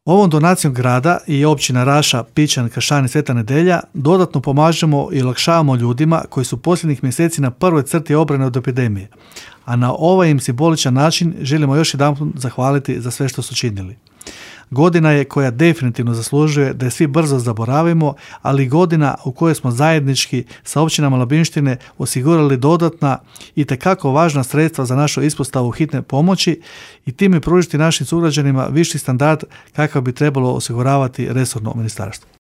Ovom donacijom grada i općina Raša, Pičan, Kršan i Sveta Nedelja dodatno pomažemo i olakšavamo ljudima koji su posljednjih mjeseci na prvoj crti obrane od epidemije, a na ovaj im simboličan način želimo još jedanput zahvaliti za sve što su činili. Godina je koja definitivno zaslužuje da je svi brzo zaboravimo, ali godina u kojoj smo zajednički sa općinama Labinštine osigurali dodatna i tekako važna sredstva za našu ispostavu hitne pomoći i time pružiti našim sugrađanima viši standard kakav bi trebalo osiguravati resorno ministarstvo.